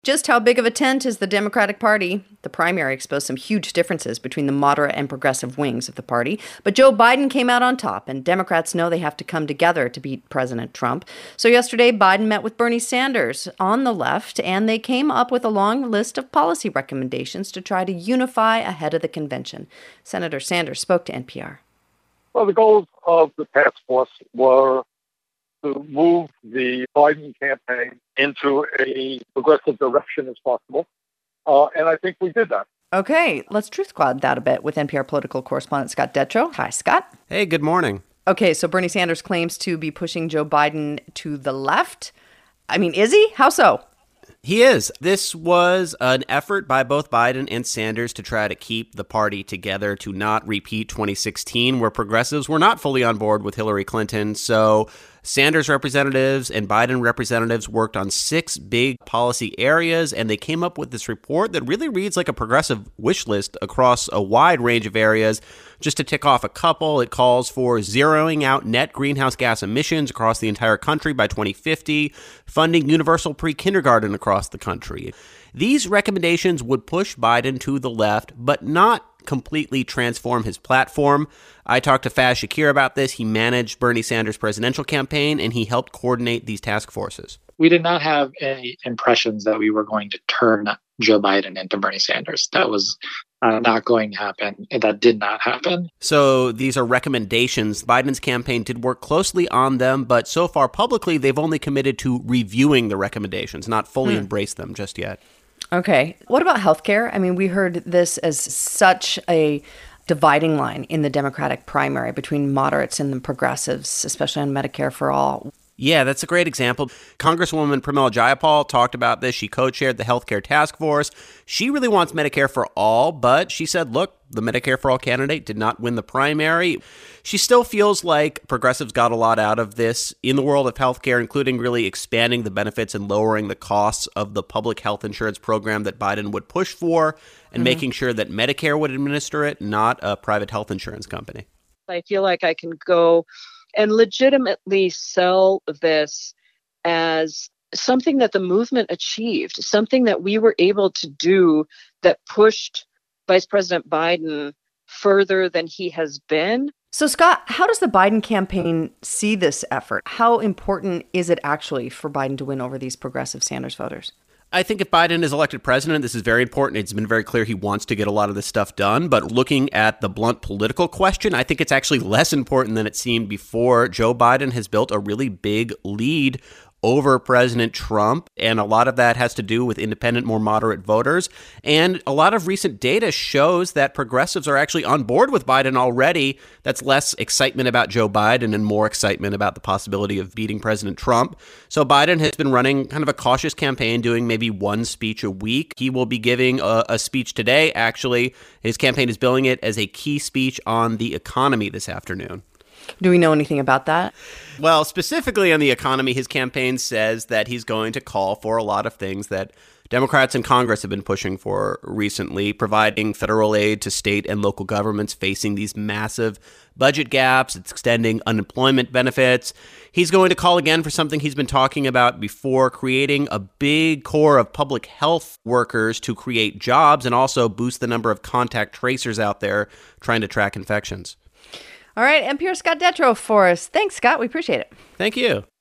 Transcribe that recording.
Just how big of a tent is the Democratic Party? The primary exposed some huge differences between the moderate and progressive wings of the party, but Joe Biden came out on top, and Democrats know they have to come together to beat President Trump. So yesterday, Biden met with Bernie Sanders on the left, and they came up with a long list of policy recommendations to try to unify ahead of the convention. Senator Sanders spoke to NPR. Well, the goals of the task force were to move the Biden campaign into a progressive direction as possible. And I think we did that. Okay, let's truth cloud that a bit with NPR political correspondent Scott Detrow. Hi, Scott. Hey, good morning. Okay, so Bernie Sanders claims to be pushing Joe Biden to the left. I mean, is he? How so? He is. This was an effort by both Biden and Sanders to try to keep the party together, to not repeat 2016, where progressives were not fully on board with Hillary Clinton. So Sanders representatives and Biden representatives worked on 6 big policy areas, and they came up with this report that really reads like a progressive wish list across a wide range of areas. Just to tick off a couple, it calls for zeroing out net greenhouse gas emissions across the entire country by 2050, funding universal pre-kindergarten across the country. These recommendations would push Biden to the left, but not completely transform his platform. I talked to Faz Shakir about this. He managed Bernie Sanders' presidential campaign, and he helped coordinate these task forces. We did not have any impressions that we were going to turn Joe Biden into Bernie Sanders. That was not going to happen. That did not happen. So these are recommendations. Biden's campaign did work closely on them, but so far publicly, they've only committed to reviewing the recommendations, not fully embraced them just yet. Okay. What about healthcare? I mean, we heard this as such a dividing line in the Democratic primary between moderates and the progressives, especially on Medicare for all. Yeah, that's a great example. Congresswoman Pramila Jayapal talked about this. She co-chaired the healthcare task force. She really wants Medicare for all, but she said, look, the Medicare for all candidate did not win the primary. She still feels like progressives got a lot out of this in the world of healthcare, including really expanding the benefits and lowering the costs of the public health insurance program that Biden would push for, and making sure that Medicare would administer it, not a private health insurance company. I feel like I can go and legitimately sell this as something that the movement achieved, something that we were able to do that pushed Vice President Biden further than he has been. So, Scott, how does the Biden campaign see this effort? How important is it actually for Biden to win over these progressive Sanders voters? I think if Biden is elected president, this is very important. It's been very clear he wants to get a lot of this stuff done. But looking at the blunt political question, I think it's actually less important than it seemed before. Joe Biden has built a really big lead over President Trump, and a lot of that has to do with independent, more moderate voters. And a lot of recent data shows that progressives are actually on board with Biden already. That's less excitement about Joe Biden and more excitement about the possibility of beating President Trump. So Biden has been running kind of a cautious campaign, doing maybe one speech a week. He will be giving a speech today, actually. His campaign is billing it as a key speech on the economy this afternoon. Do we know anything about that? Well, specifically on the economy, his campaign says that he's going to call for a lot of things that Democrats in Congress have been pushing for recently, providing federal aid to state and local governments facing these massive budget gaps. It's extending unemployment benefits. He's going to call again for something he's been talking about before, creating a big core of public health workers to create jobs and also boost the number of contact tracers out there trying to track infections. All right, NPR Scott Detrow for us. Thanks, Scott. We appreciate it. Thank you.